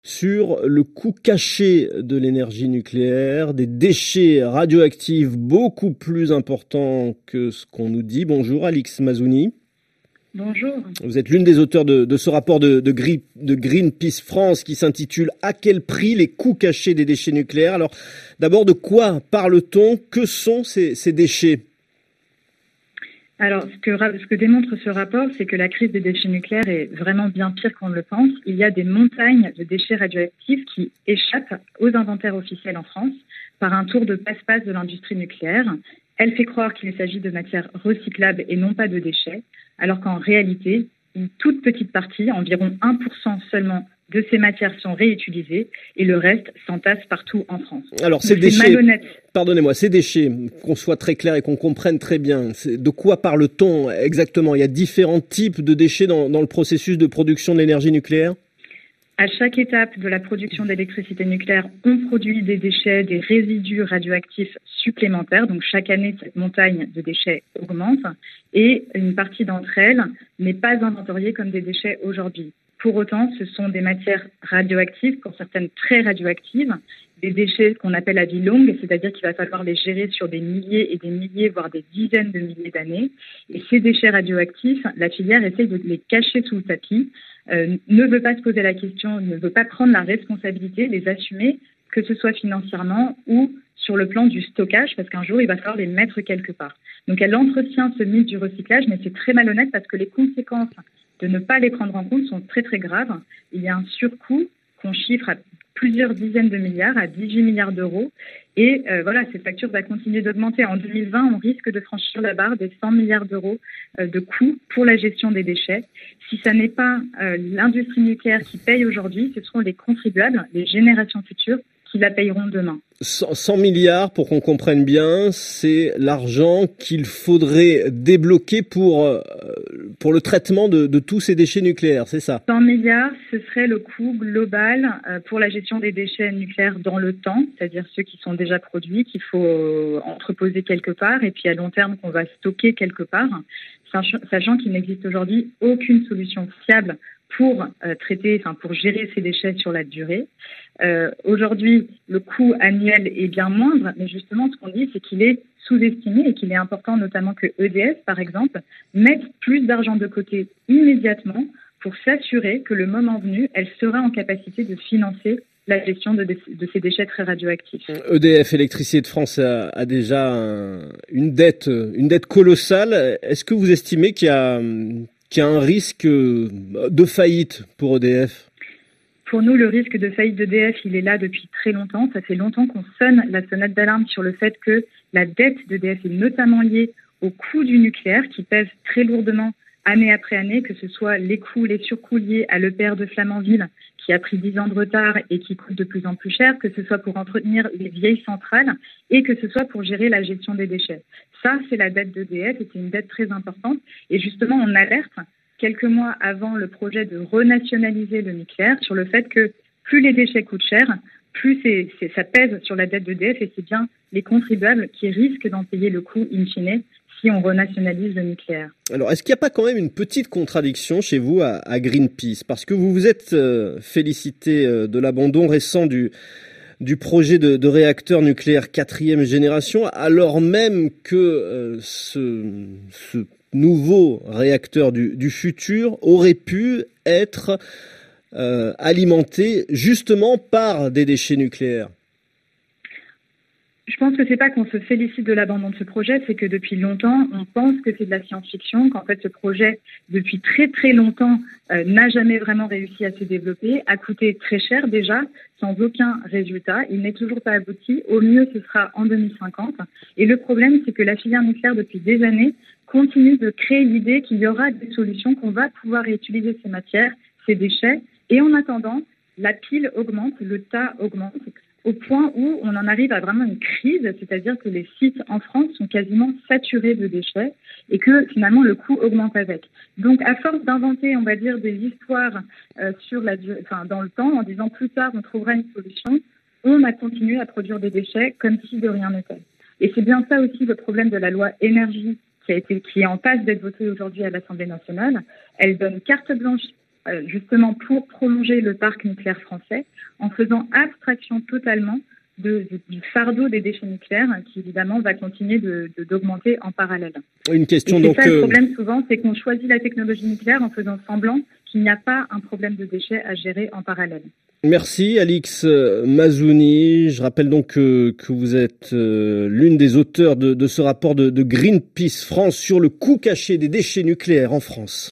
Sur le coût caché de l'énergie nucléaire, des déchets radioactifs beaucoup plus importants que ce qu'on nous dit. Bonjour Alix Mazouni. Bonjour. Vous êtes l'une des auteurs de ce rapport de Greenpeace France qui s'intitule « À quel prix les coûts cachés des déchets nucléaires ?» Alors d'abord, de quoi parle-t-on? Que sont ces déchets? Alors, ce que démontre ce rapport, c'est que la crise des déchets nucléaires est vraiment bien pire qu'on ne le pense. Il y a des montagnes de déchets radioactifs qui échappent aux inventaires officiels en France par un tour de passe-passe de l'industrie nucléaire. Elle fait croire qu'il s'agit de matières recyclables et non pas de déchets, alors qu'en réalité, une toute petite partie, environ 1% seulement, de ces matières sont réutilisées et le reste s'entasse partout en France. Alors ces déchets, pardonnez-moi, ces déchets, qu'on soit très clair et qu'on comprenne très bien, de quoi parle-t-on exactement? Il y a différents types de déchets dans le processus de production de l'énergie nucléaire? À chaque étape de la production d'électricité nucléaire, on produit des déchets, des résidus radioactifs supplémentaires. Donc chaque année, cette montagne de déchets augmente et une partie d'entre elles n'est pas inventoriée comme des déchets aujourd'hui. Pour autant, ce sont des matières radioactives, pour certaines très radioactives, des déchets qu'on appelle à vie longue, c'est-à-dire qu'il va falloir les gérer sur des milliers et des milliers, voire des dizaines de milliers d'années. Et ces déchets radioactifs, la filière essaye de les cacher sous le tapis, ne veut pas se poser la question, ne veut pas prendre la responsabilité, les assumer, que ce soit financièrement ou sur le plan du stockage, parce qu'un jour, il va falloir les mettre quelque part. Donc elle entretient ce mythe du recyclage, mais c'est très malhonnête parce que les conséquences de ne pas les prendre en compte sont très très graves. Il y a un surcoût qu'on chiffre à plusieurs dizaines de milliards, à 18 milliards d'euros. Et voilà, cette facture va continuer d'augmenter. En 2020, on risque de franchir la barre des 100 milliards d'euros de coûts pour la gestion des déchets. Si ça n'est pas l'industrie nucléaire qui paye aujourd'hui, ce seront les contribuables, les générations futures, qui la payeront demain. 100 milliards, pour qu'on comprenne bien, c'est l'argent qu'il faudrait débloquer pour le traitement de tous ces déchets nucléaires, c'est ça? 100 milliards, ce serait le coût global pour la gestion des déchets nucléaires dans le temps, c'est-à-dire ceux qui sont déjà produits, qu'il faut entreposer quelque part, et puis à long terme qu'on va stocker quelque part, sachant qu'il n'existe aujourd'hui aucune solution fiable pour pour gérer ces déchets sur la durée. Aujourd'hui, le coût annuel est bien moindre, mais justement, ce qu'on dit, c'est qu'il est sous-estimé et qu'il est important, notamment que EDF, par exemple, mette plus d'argent de côté immédiatement pour s'assurer que le moment venu, elle sera en capacité de financer la gestion de ces déchets très radioactifs. EDF, Électricité de France, a déjà une dette colossale. Est-ce que vous estimez qu'il y a un risque de faillite pour EDF? Pour nous, le risque de faillite d'EDF, il est là depuis très longtemps. Ça fait longtemps qu'on sonne la sonnette d'alarme sur le fait que la dette d'EDF est notamment liée au coût du nucléaire qui pèse très lourdement année après année, que ce soit les surcoûts liés à l'EPR de Flamanville qui a pris 10 ans de retard et qui coûte de plus en plus cher, que ce soit pour entretenir les vieilles centrales et que ce soit pour gérer la gestion des déchets. Ça, c'est la dette d'EDF et c'est une dette très importante. Et justement, on alerte quelques mois avant le projet de renationaliser le nucléaire sur le fait que plus les déchets coûtent cher, plus ça pèse sur la dette d'EDF et c'est bien les contribuables qui risquent d'en payer le coût in fine si on renationalise le nucléaire. Alors, est-ce qu'il n'y a pas quand même une petite contradiction chez vous à Greenpeace? Parce que vous vous êtes félicité de l'abandon récent du projet de réacteur nucléaire 4e génération, alors même que ce nouveau réacteur du futur aurait pu être alimenté justement par des déchets nucléaires. Je pense que c'est pas qu'on se félicite de l'abandon de ce projet, c'est que depuis longtemps, on pense que c'est de la science-fiction, qu'en fait ce projet, depuis très très longtemps, n'a jamais vraiment réussi à se développer, a coûté très cher déjà, sans aucun résultat. Il n'est toujours pas abouti. Au mieux, ce sera en 2050. Et le problème, c'est que la filière nucléaire, depuis des années, continue de créer l'idée qu'il y aura des solutions, qu'on va pouvoir réutiliser ces matières, ces déchets. Et en attendant, la pile augmente, le tas augmente, au point où on en arrive à vraiment une crise, c'est-à-dire que les sites en France sont quasiment saturés de déchets et que finalement le coût augmente avec. Donc à force d'inventer, on va dire, des histoires dans le temps, en disant plus tard on trouvera une solution, on a continué à produire des déchets comme si de rien n'était. Et c'est bien ça aussi le problème de la loi énergie qui est en passe d'être votée aujourd'hui à l'Assemblée nationale. Elle donne carte blanche justement pour prolonger le parc nucléaire français en faisant abstraction totalement du fardeau des déchets nucléaires qui évidemment va continuer d'augmenter en parallèle. Une question et donc. Ça, le problème souvent, c'est qu'on choisit la technologie nucléaire en faisant semblant qu'il n'y a pas un problème de déchets à gérer en parallèle. Merci Alix Mazouni. Je rappelle donc que vous êtes l'une des auteurs de ce rapport de Greenpeace France sur le coût caché des déchets nucléaires en France.